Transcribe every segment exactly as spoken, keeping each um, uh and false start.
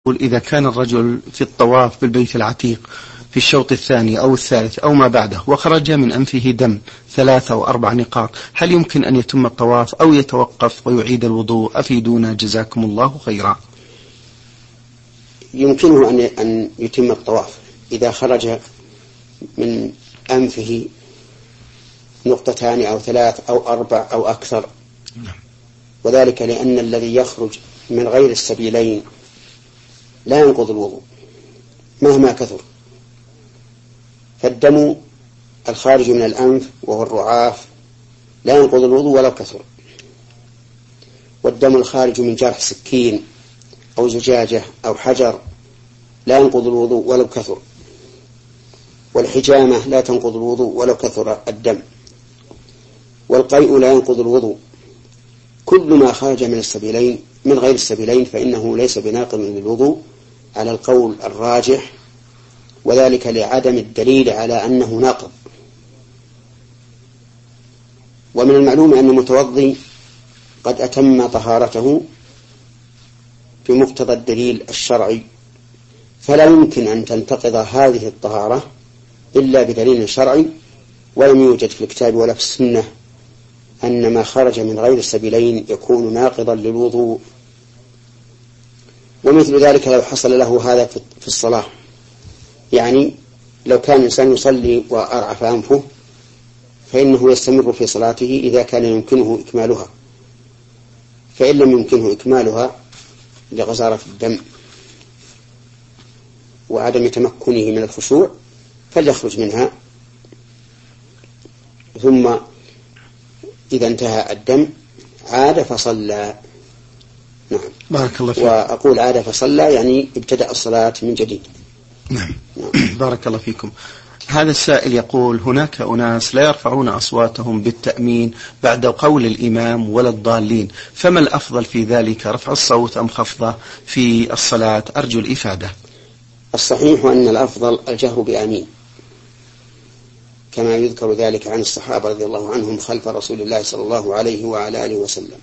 إذا كان الرجل في الطواف بالبيت العتيق في الشوط الثاني أو الثالث أو ما بعده وخرج من أنفه دم ثلاثة أو أربع نقاط، هل يمكن أن يتم الطواف أو يتوقف ويعيد الوضوء؟ أفيدونا جزاكم الله خيرا. يمكنه أن يتم الطواف إذا خرج من أنفه نقطتان أو ثلاث أو أربع أو أكثر، وذلك لأن الذي يخرج من غير السبيلين لا ينقض الوضوء مهما كثر، فالدم الخارج من الأنف وهو الرعاف لا ينقض الوضوء ولو كثر، والدم الخارج من جرح سكين أو زجاجة أو حجر لا ينقض الوضوء ولو كثر، والحجامة لا تنقض الوضوء ولو كثر الدم، والقيء لا ينقض الوضوء. كل ما خرج من السبيلين من غير السبيلين فإنه ليس بناقض للوضوء على القول الراجح، وذلك لعدم الدليل على أنه ناقض. ومن المعلوم أن المتوضي قد أتم طهارته بمقتضى الدليل الشرعي، فلا يمكن أن تنتقض هذه الطهارة إلا بدليل شرعي، ولم يوجد في الكتاب ولا في السنة أن ما خرج من غير السبيلين يكون ناقضا للوضوء. ومثل ذلك لو حصل له هذا في الصلاة، يعني لو كان الإنسان يصلي وأرعف أنفه فإنه يستمر في صلاته إذا كان يمكنه إكمالها، فإن لم يمكنه إكمالها لغزارة الدم وعدم تمكنه من الخشوع فليخرج منها، ثم إذا انتهى الدم عاد فصلى. نعم. بارك الله فيك. وأقول عاد فصلى يعني ابتدأ الصلاة من جديد. نعم. نعم. بارك الله فيكم. هذا السائل يقول: هناك أناس لا يرفعون أصواتهم بالتأمين بعد قول الإمام ولا الضالين، فما الأفضل في ذلك، رفع الصوت أم خفضه في الصلاة؟ أرجو الإفادة. الصحيح أن الأفضل الجهر بآمين، كما يذكر ذلك عن الصحابة رضي الله عنهم خلف رسول الله صلى الله عليه وعلى آله وسلم.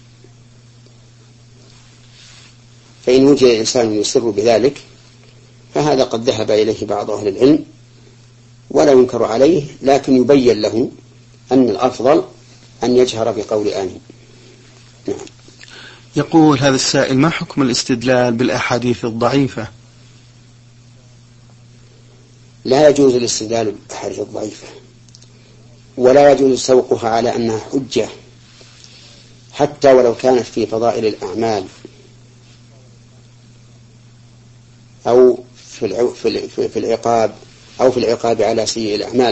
فإن وجد إنسان يسر بذلك فهذا قد ذهب إليه بعض أهل العلم ولا ينكر عليه، لكن يبين له أن الأفضل أن يجهر بقول آمين. نعم. يقول هذا السائل: ما حكم الاستدلال بالأحاديث الضعيفة؟ لا يجوز الاستدلال بالأحاديث الضعيفة، ولا يجوز سوقها على أنها حجة حتى ولو كانت في فضائل الأعمال أو في العقاب أو في العقاب على سيء الأعمال،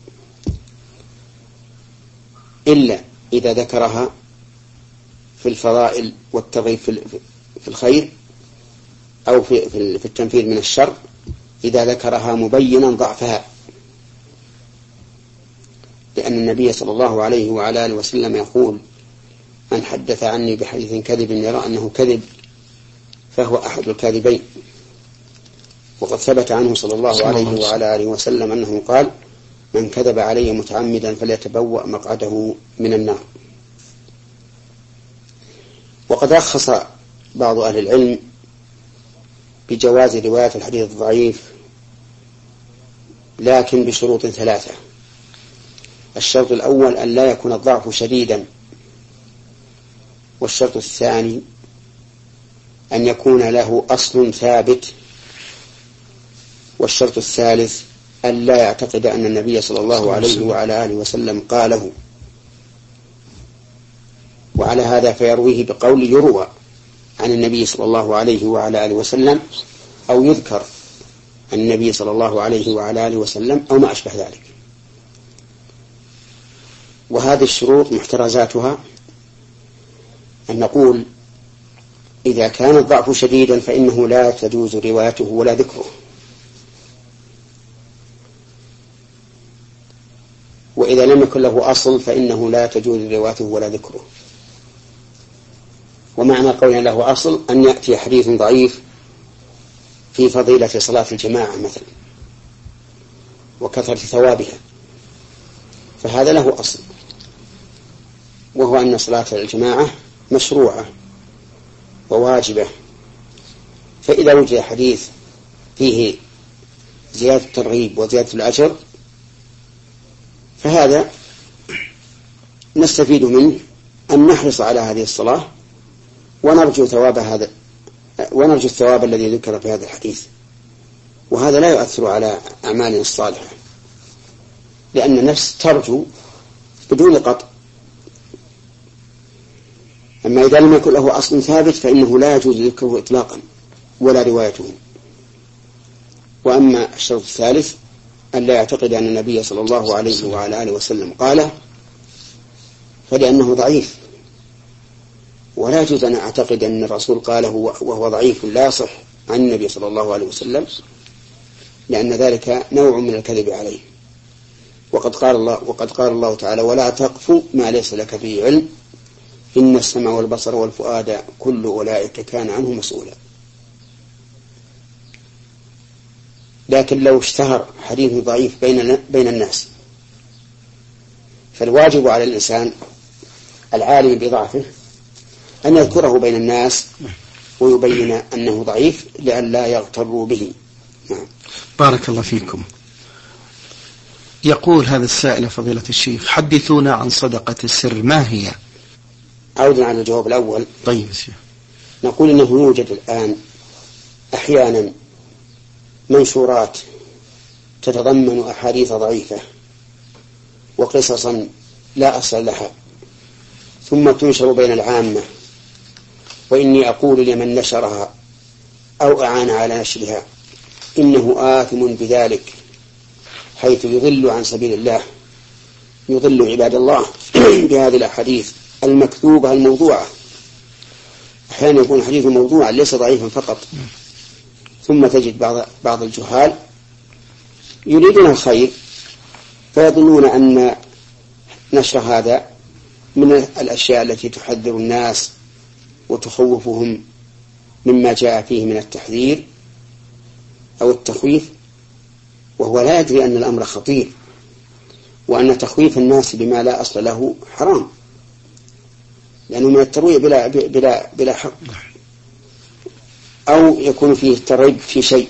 إلا إذا ذكرها في الفضائل والترغيب في الخير أو في التنفير من الشر، إذا ذكرها مبينا ضعفها، لأن النبي صلى الله عليه وعلى آله وسلم يقول: من حدث عني بحديث كذب يرى أنه كذب فهو أحد الكاذبين. وقد ثبت عنه صلى الله عليه وعلى آله وسلم أنه قال: من كذب علي متعمدا فليتبوأ مقعده من النار. وقد رخص بعض أهل العلم بجواز رواية الحديث الضعيف، لكن بشروط ثلاثة. الشرط الأول أن لا يكون الضعف شديدا، والشرط الثاني أن يكون له أصل ثابت، والشرط الثالث أن لا يعتقد أن النبي صلى الله عليه وعلى آله وسلم قاله. وعلى هذا فيرويه بقول يروى عن النبي صلى الله عليه وعلى آله وسلم، أو يذكر عن النبي صلى الله عليه وعلى آله وسلم، أو ما أشبه ذلك. وهذه الشروط محترزاتها أن نقول: إذا كان الضعف شديدا فإنه لا تجوز روايته ولا ذكره، وإذا لم يكن له أصل فإنه لا تجوز روايته ولا ذكره. ومعنى قولنا له أصل أن يأتي حديث ضعيف في فضيلة صلاة الجماعة مثلا وكثرة ثوابها، فهذا له أصل، وهو أن صلاة الجماعة مشروعة وواجبة فإذا وجد حديث فيه زيادة الترغيب وزيادة الأجر فهذا نستفيد منه أن نحرص على هذه الصلاة ونرجو ثواب هذا ونرجو الثواب الذي ذكر في هذا الحديث، وهذا لا يؤثر على أعمالنا الصالحة، لأن النفس ترجو بدون قطع. أما إذا لم يكن له أصل ثابت فإنه لا يجوز ذكره إطلاقا ولا روايته. وأما الشرط الثالث أن لا يعتقد أن النبي صلى الله عليه وعلى آله وسلم قاله، فلأنه ضعيف، ولا يجوز أن أعتقد أن الرسول قاله وهو ضعيف لا يصح عن النبي صلى الله عليه وسلم، لأن ذلك نوع من الكذب عليه. وقد قال الله وقد قال الله تعالى: ولا تقف ما ليس لك به علم إن السمع والبصر والفؤاد كل أولئك كان عنه مسؤولا. لكن لو اشتهر حديث ضعيف بين بين الناس فالواجب على الإنسان العالم بضعفه أن يذكره بين الناس ويبين أنه ضعيف لئلا يغتروا به. نعم. بارك الله فيكم. يقول هذا السائل: فضيلة الشيخ، حدثونا عن صدقة السر، ما هي؟ عودا على الجواب الأول. طيب شيخ. نقول إنه يوجد الآن أحيانا منشورات تتضمن أحاديث ضعيفة وقصصا لا أصل لها، ثم تنشر بين العامة، وإني أقول لمن نشرها أو أعان على نشرها إنه آثم بذلك، حيث يضل عن سبيل الله، يضل عباد الله بهذه الأحاديث المكتوبة الموضوعة. أحيانا يكون حديث موضوعا ليس ضعيفا فقط، ثم تجد بعض بعض الجهال يريدون الخير فيظنون أن نشر هذا من الأشياء التي تحذر الناس وتخوفهم مما جاء فيه من التحذير أو التخويف، وهو لا يدري أن الأمر خطير، وأن تخويف الناس بما لا أصل له حرام، لأنه من الترويع بلا, بلا, بلا حق، أو يكون فيه الترغيب في شيء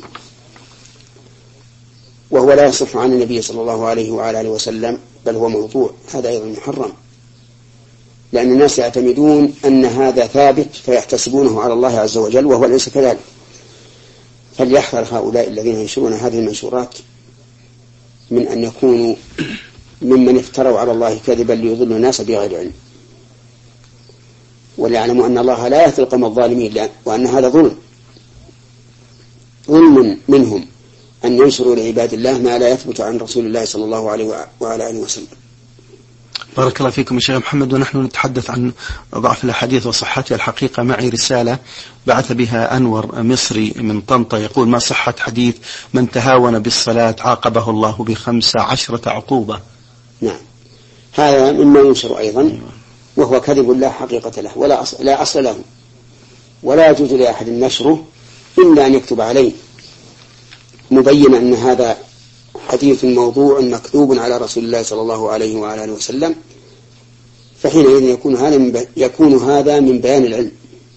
وهو لا يصح عن النبي صلى الله عليه وعلى آله وسلم، بل هو موضوع، هذا أيضا محرم، لأن الناس يعتمدون أن هذا ثابت فيحتسبونه على الله عز وجل، وهو ليس كذلك. فليحذر هؤلاء الذين ينشرون هذه المنشورات من أن يكونوا ممن افتروا على الله كذبا ليضلوا الناس بغير علم، وليعلموا أن الله لا يهدي القوم الظالمين، وأن هذا ظلم ظلم منهم أن ينشروا لعباد الله ما لا يثبت عن رسول الله صلى الله عليه وعلى آله وسلم. بارك الله فيكم يا شيخ محمد. ونحن نتحدث عن ضعف الأحاديث وصحتها. الحقيقة معي رسالة بعث بها أنور مصري من طنطا، يقول: ما صحة حديث من تهاون بالصلاة عاقبه الله بخمس عشرة عقوبة؟ نعم، هذا مما ينشر أيضا، وهو كذب لا حقيقة له ولا أصل, لا أصل له، ولا يجوز لأحد نشره إلا أن يكتب عليه مبين أن هذا حديث موضوع مكذوب على رسول الله صلى الله عليه وعلى آله وسلم، فحينئذ يكون هذا من يكون هذا من بيان العلم،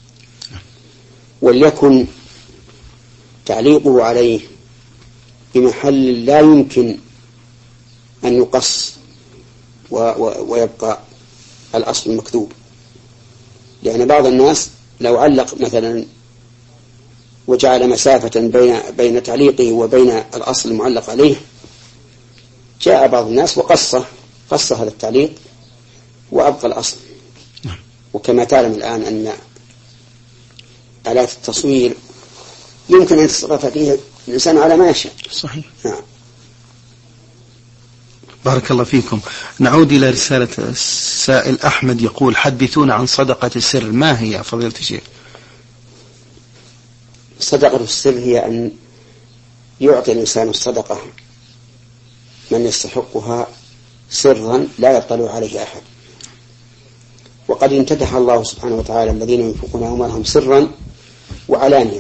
وليكن تعليقه عليه بمحل لا يمكن أن يقص و و ويبقى الأصل المكذوب، لأن بعض الناس لو علق مثلا وجعل مسافة بين بين تعليقه وبين الأصل المعلق عليه، جاء بعض الناس وقصه قص هذا التعليق وأبقى الأصل. وكما تعلم الآن أن آلات التصوير يمكن أن يتصرف فيها الإنسان على ما يشاء. صحيح. نعم. بارك الله فيكم. نعود إلى رسالة السائل أحمد، يقول: حدثونا عن صدقة السر، ما هي فضيلة الشيخ؟ صدقة السر هي أن يعطي الإنسان الصدقة من يستحقها سرا لا يطلع عليه أحد، وقد امتدح الله سبحانه وتعالى الذين ينفقون أموالهم سرا وعلانية،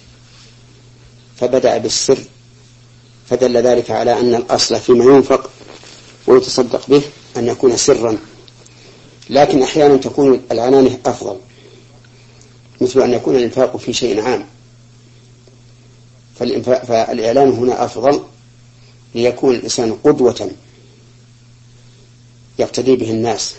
فبدأ بالسر، فدل ذلك على أن الأصل فيما ينفق ويتصدق به أن يكون سرا، لكن أحيانا تكون العلانية أفضل، مثل أن يكون الإنفاق في شيء عام فالإعلان هنا أفضل ليكون الإنسان قدوة يقتدي به الناس،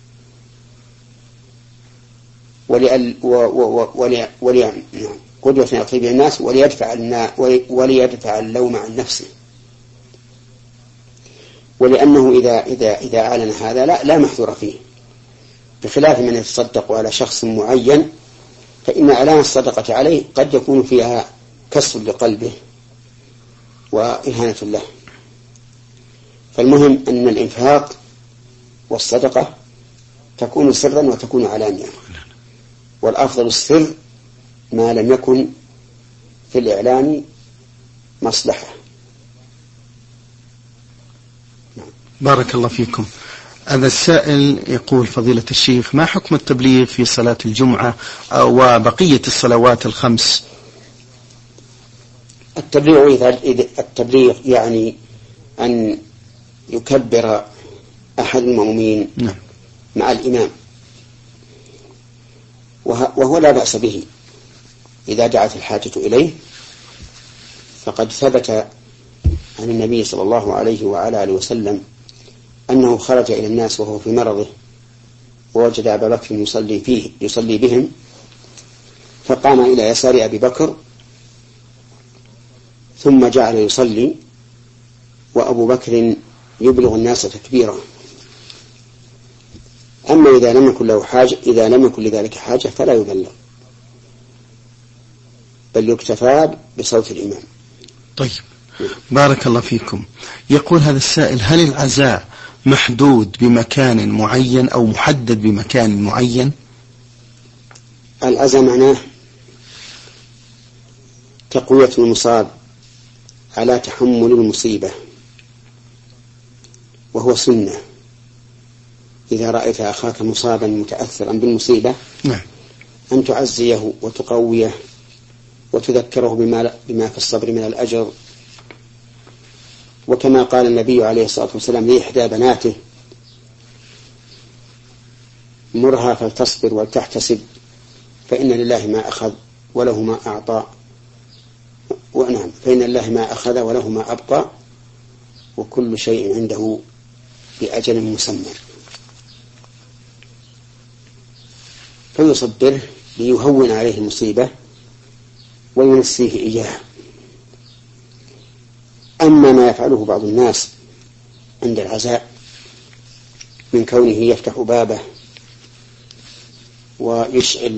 ولي ولي قدوة يقتدي به الناس وليدفع وليدفع اللوم عن نفسه. ولأنه إذا إذا إذا أعلن هذا لا لا محذور فيه، بخلاف من يتصدق على شخص معين فإن إعلان الصدقة عليه قد يكون فيها كسر لقلبه وإهانة له. فالمهم أن الإنفاق والصدقة تكون سرا وتكون علانية، والأفضل السر ما لم يكن في الإعلان مصلحة. بارك الله فيكم. هذا السائل يقول: فضيلة الشيخ، ما حكم التبليغ في صلاة الجمعة وبقية الصلوات الخمس؟ التبليغ التبليغ يعني أن يكبر أحد المؤمنين نعم. مع الإمام، وهو لا بأس به إذا دعت الحاجة إليه، فقد ثبت عن النبي صلى الله عليه وعلى آله وسلم أنه خرج إلى الناس وهو في مرضه ووجد أبا بكر يصلي فيه يصلي بهم، فقام إلى يسار أبي بكر ثم جعل يصلي وأبو بكر يبلغ الناس تكبيرا. أما إذا لم يكن له حاجة إذا لم يكن لذلك حاجة فلا يبلغ، بل يكتفى بصوت الإمام. طيب، بارك الله فيكم. يقول هذا السائل: هل العزاء محدود بمكان معين أو محدد بمكان معين؟ العزاء معناه تقوية المصاب على تحمل المصيبة، وهو سنة. إذا رأيت أخاك مصابا متأثرا بالمصيبة نعم. أن تعزيه وتقويه وتذكره بما, بما في الصبر من الأجر. وكما قال النبي عليه الصلاة والسلام لإحدى بناته: مرها فلتصبر ولتحتسب، فإن لله ما أخذ وله ما أعطى، ونعم فإن لله ما أخذ وله ما أبقى، وكل شيء عنده بأجل مسمى. فيصبره ليهون عليه المصيبة وينسيه إياها. أما ما يفعله بعض الناس عند العزاء من كونه يفتح بابه ويشعل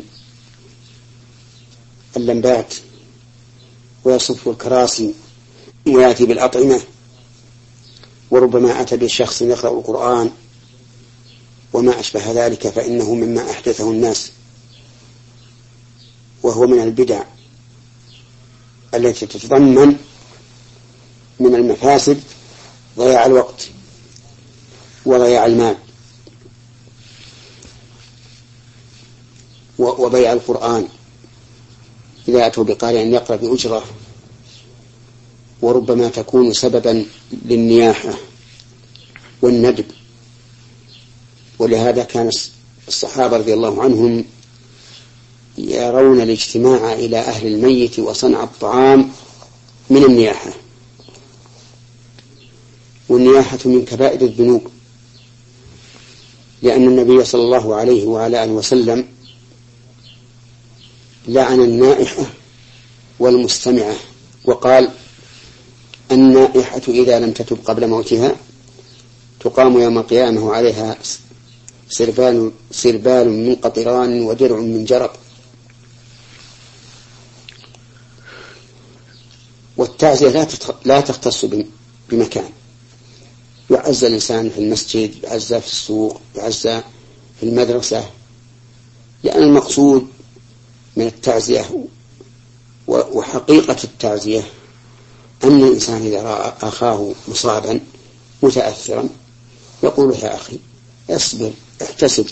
اللمبات ويصف الكراسي ويأتي بالأطعمة، وربما أتى بالشخص يقرأ القرآن وما أشبه ذلك، فإنه مما أحدثه الناس، وهو من البدع التي تتضمن من المفاسد ضياع الوقت وضياع المال وبيع القرآن إذا أتوا بقارئ يقرأ بأجرة، وربما تكون سببا للنياحة والندب. ولهذا كان الصحابة رضي الله عنهم يرون الاجتماع إلى أهل الميت وصنع الطعام من النياحة، والنياحة من كبائر الذنوب، لأن النبي صلى الله عليه وعلى آله وسلم لعن النائحة والمستمعة، وقال: النائحة إذا لم تتب قبل موتها تقام يوم القيامة وعليها سربال, سربال من قطران ودرع من جرب. والتعزية لا تختص بمكان، يعزى الإنسان في المسجد، يعزى في السوق، يعزى في المدرسة، لأن المقصود من التعزية وحقيقة التعزية أن الإنسان إذا رأى أخاه مصابا متأثرا يقول: يا أخي اصبر احتسب،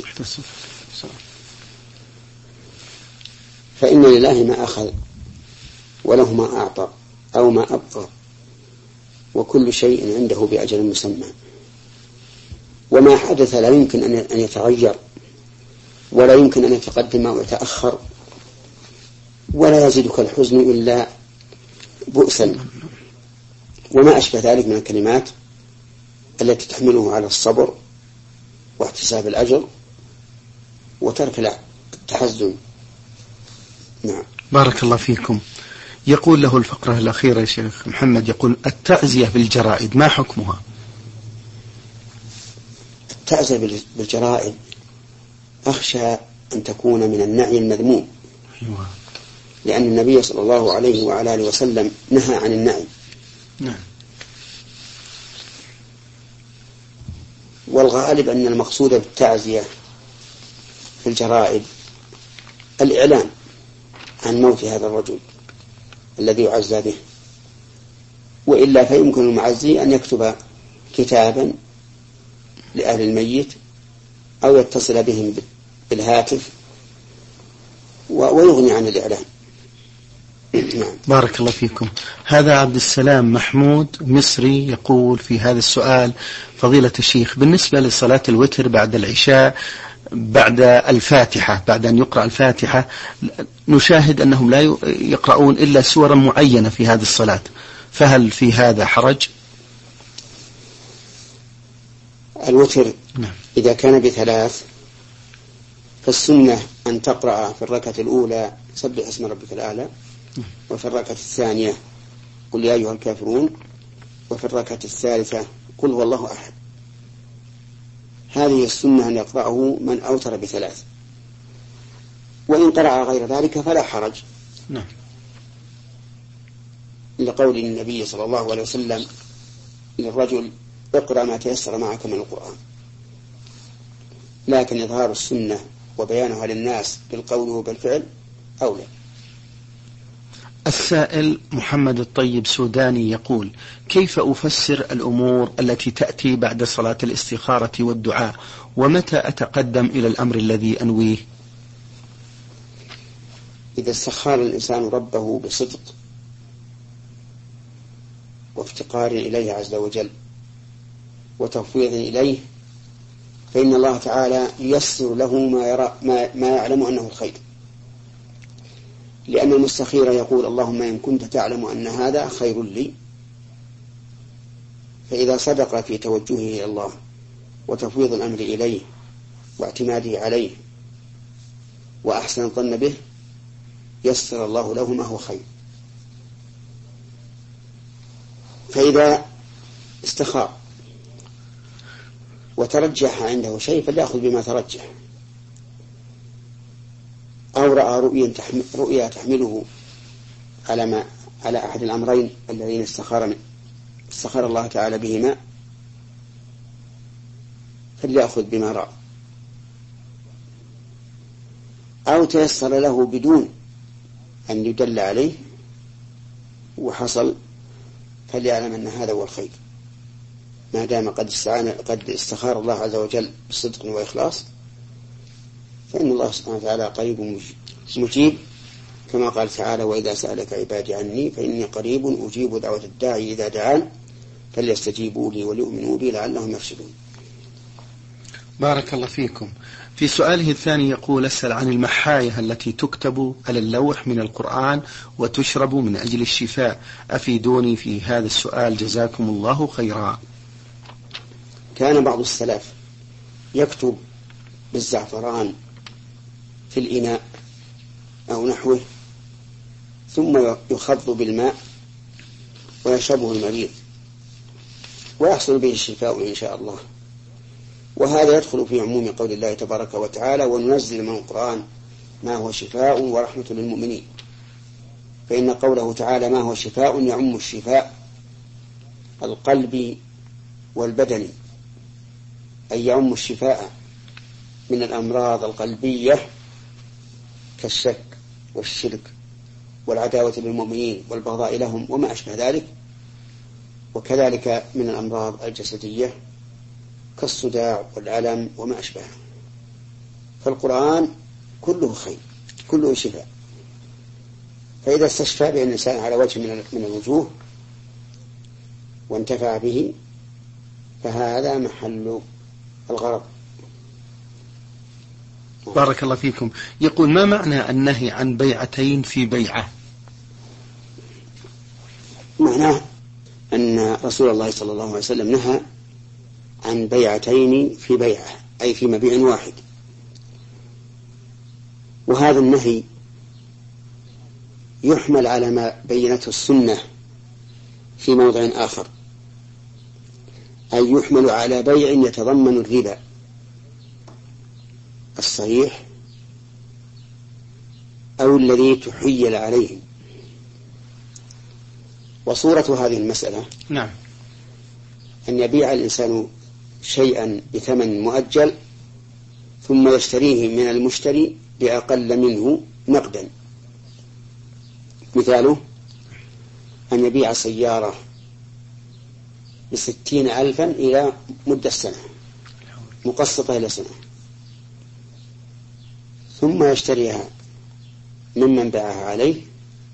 فإن لله ما أخذ وله ما أعطى أو ما أبقى، وكل شيء عنده بأجل مسمى. وما حدث لا يمكن أن يتغير، ولا يمكن أن يتقدم أو يتأخر، ولا يزيدك الحزن إلا بؤسا وما أشبه ذلك من الكلمات التي تحمله على الصبر واحتساب الأجر وترك التحزن. نعم. بارك الله فيكم. يقول له الفقرة الأخيرة يا شيخ محمد، يقول التعزية بالجرائد ما حكمها؟ التعزية بالجرائد أخشى أن تكون من النعي المذموم، لأن النبي صلى الله عليه وعلى آله وسلم نهى عن النعي. نعم. والغالب أن المقصود بالتعزية في الجرائد الإعلان عن موت هذا الرجل الذي يعزى به، وإلا فيمكن المعزي أن يكتب كتابا لأهل الميت أو يتصل بهم بالهاتف ويغني عن الإعلان. نعم. بارك الله فيكم. هذا عبد السلام محمود مصري يقول في هذا السؤال: فضيلة الشيخ، بالنسبة لصلاة الوتر بعد العشاء بعد الفاتحة، بعد أن يقرأ الفاتحة، نشاهد أنهم لا يقرؤون إلا سورا معينة في هذه الصلاة، فهل في هذا حرج؟ الوتر نعم. إذا كان بثلاث فالسنة أن تقرأ في الركعة الأولى سبح اسم ربك الأعلى، وفي الركعة الثانية قل يا أيها الكافرون، وفي الركعة الثالثة قل هو الله أحد. هذه السنة أن يقرأه من أوتر بثلاث، وإن قرأ غير ذلك فلا حرج. نعم. لقول النبي صلى الله عليه وسلم للرجل: اقرأ ما تيسر معك من القرآن. لكن إظهار السنة وبيانها للناس بالقول وبالفعل أولى. السائل محمد الطيب سوداني يقول: كيف أفسر الأمور التي تأتي بعد صلاة الاستخارة والدعاء، ومتى أتقدم إلى الأمر الذي أنويه؟ إذا استخار الإنسان ربه بصدق وافتقار إليه عز وجل وتفويض إليه، فإن الله تعالى ييسر له ما, يرى ما, ما يعلم أنه الخير، لأن المستخير يقول: اللهم إن كنت تعلم أن هذا خير لي. فإذا صدق في توجهه إلى الله وتفويض الأمر إليه واعتماده عليه وأحسن الظن به، يسر الله له ما هو خير. فإذا استخار وترجح عنده شيء فليأخذ بما ترجح، أو رأى رؤيا تحمل رؤيا تحمله على ما على أحد الأمرين الذين استخار استخار الله تعالى بهما، فليأخذ بما رأى. أو تيسر له بدون أن يدل عليه وحصل، فليعلم أن هذا هو الخير، ما دام قد استعان قد استخار الله عز وجل بصدق وإخلاص، فإن الله سبحانه وتعالى قريب مجيب، كما قال تعالى: وإذا سألك عبادي عني فإني قريب أجيب دعوة الداعي إذا دعان فليستجيبوا لي وليؤمنوا بي لعلهم يرشدون. بارك الله فيكم. في سؤاله الثاني يقول: أسأل عن المحاية التي تكتب على اللوح من القرآن وتشرب من أجل الشفاء، أفيدوني في هذا السؤال جزاكم الله خيرا. كان بعض السلف يكتب بالزعفران في الإناء أو نحوه، ثم يخض بالماء ويشربه المريض ويحصل به الشفاء إن شاء الله. وهذا يدخل في عموم قول الله تبارك وتعالى: وننزل من القرآن ما هو شفاء ورحمة للمؤمنين. فإن قوله تعالى ما هو شفاء يعم الشفاء القلبي والبدني، أي يعم الشفاء من الأمراض القلبية كالشك والشرك والعداوة للمؤمنين والبغضاء لهم وما أشبه ذلك، وكذلك من الأمراض الجسدية كالصداع والألم وما أشبه. فالقرآن كله خير، كله شفاء. فإذا استشفى به الإنسان على وجه من الوجوه وانتفع به فهذا محل الغرض. بارك الله فيكم. يقول: ما معنى النهي عن بيعتين في بيعة؟ معناه أن رسول الله صلى الله عليه وسلم نهى عن بيعتين في بيعة، أي في مبيع واحد. وهذا النهي يحمل على ما بينته السنة في موضع آخر، أي يحمل على بيع يتضمن الربا الصحيح أو الذي تحيل عليه. وصورة هذه المسألة نعم أن يبيع الإنسان شيئا بثمن مؤجل ثم يشتريه من المشتري بأقل منه نقدا. مثاله أن يبيع سيارة بستين ألفا إلى مدة سنة مقسطة إلى سنة، ثم يشتريها ممن باعها عليه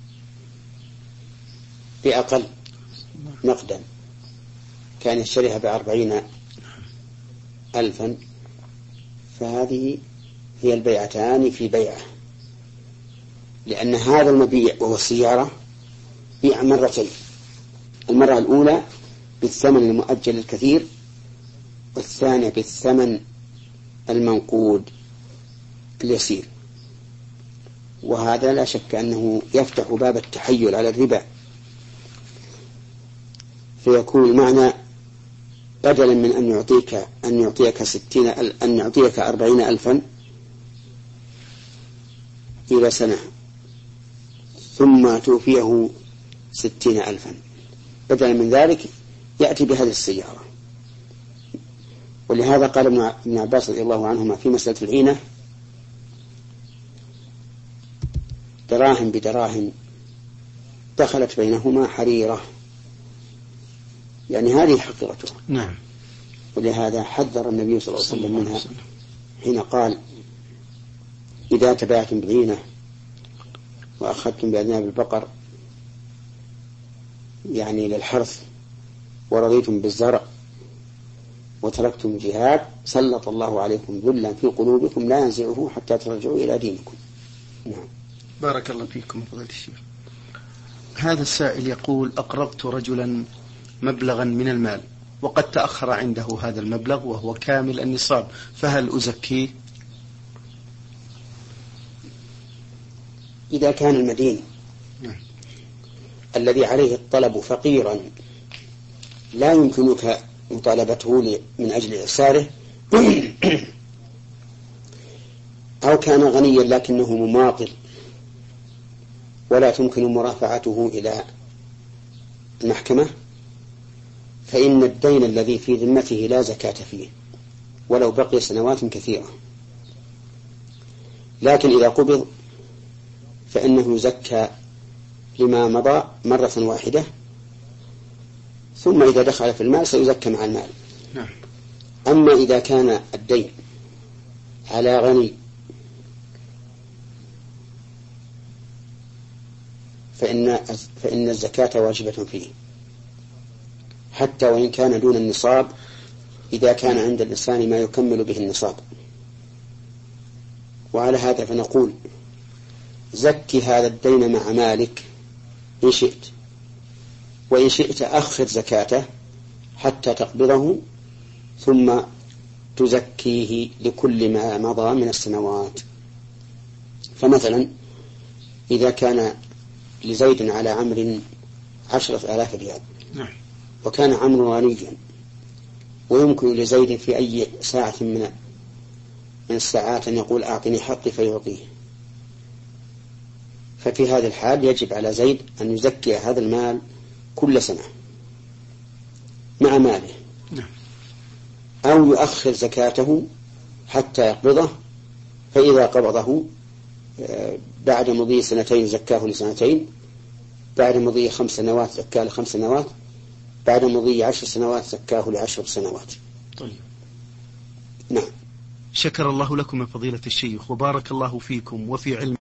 بأقل نقدا، كان يشتريها بأربعين ألفا، فهذه هي البيعتان في بيعة، لأن هذا المبيع وهو السيارة بيع مرتين، المرة الأولى بالثمن المؤجل الكثير، والثانية بالثمن المنقود اليسير. وهذا لا شك أنه يفتح باب التحيل على الربا، فيكون المعنى بدلا من أن يعطيك أن يعطيك ستين أن يعطيك أربعين ألفا إلى سنة ثم توفيه ستين ألفا، بدلا من ذلك يأتي بهذه السيارة. ولهذا قال ابن عباس رضي الله عنهما في مسألة العينة: دراهم بدراهم دخلت بينهما حريرة، يعني هذه حقيقته. نعم. ولهذا حذر النبي صلى الله عليه وسلم منها حين قال: إذا تباعتم بالعينة وأخذتم بأذناب البقر يعني للحرث ورضيتم بالزرع وتركتم الجهاد سلط الله عليكم ذلا في قلوبكم لا ينزعه حتى ترجعوا إلى دينكم. نعم. بارك الله فيكم فضيلة الشيخ. هذا السائل يقول: أقرضت رجلا مبلغا من المال وقد تأخر عنده هذا المبلغ وهو كامل النصاب، فهل أزكيه؟ إذا كان المدين الذي عليه الطلب فقيرا لا يمكنك مطالبته من أجل إعساره، أو كان غنيا لكنه مماطل ولا تمكن مرافعته إلى المحكمة، فإن الدين الذي في ذمته لا زكاة فيه ولو بقي سنوات كثيرة. لكن إذا قبض فإنه يزكى لما مضى مرة واحدة، ثم إذا دخل في المال سيزكى مع المال. نعم. أما إذا كان الدين على غني فإن, فإن الزكاة واجبة فيه حتى وإن كان دون النصاب، إذا كان عند الإنسان ما يكمل به النصاب. وعلى هذا فنقول: زكي هذا الدين مع مالك إن شئت، وإن شئت أخر زكاته حتى تقبضه ثم تزكيه لكل ما مضى من السنوات. فمثلا إذا كان لزيد على عمرو عشرة آلاف ريال وكان عمرو غنيا ويمكن لزيد في أي ساعة من من الساعات أن يقول: أعطني حقي فيعطيه، ففي هذا الحال يجب على زيد أن يزكي هذا المال كل سنة مع ماله، أو يؤخر زكاته حتى يقبضه، فإذا قبضه بعد مضي سنتين زكاه لسنتين، بعد مضي خمس سنوات زكاه لخمس سنوات، بعد مضي عشر سنوات زكاه لعشر سنوات. طيب. نعم. شكر الله لكم يا فضيلة الشيخ وبارك الله فيكم وفي علم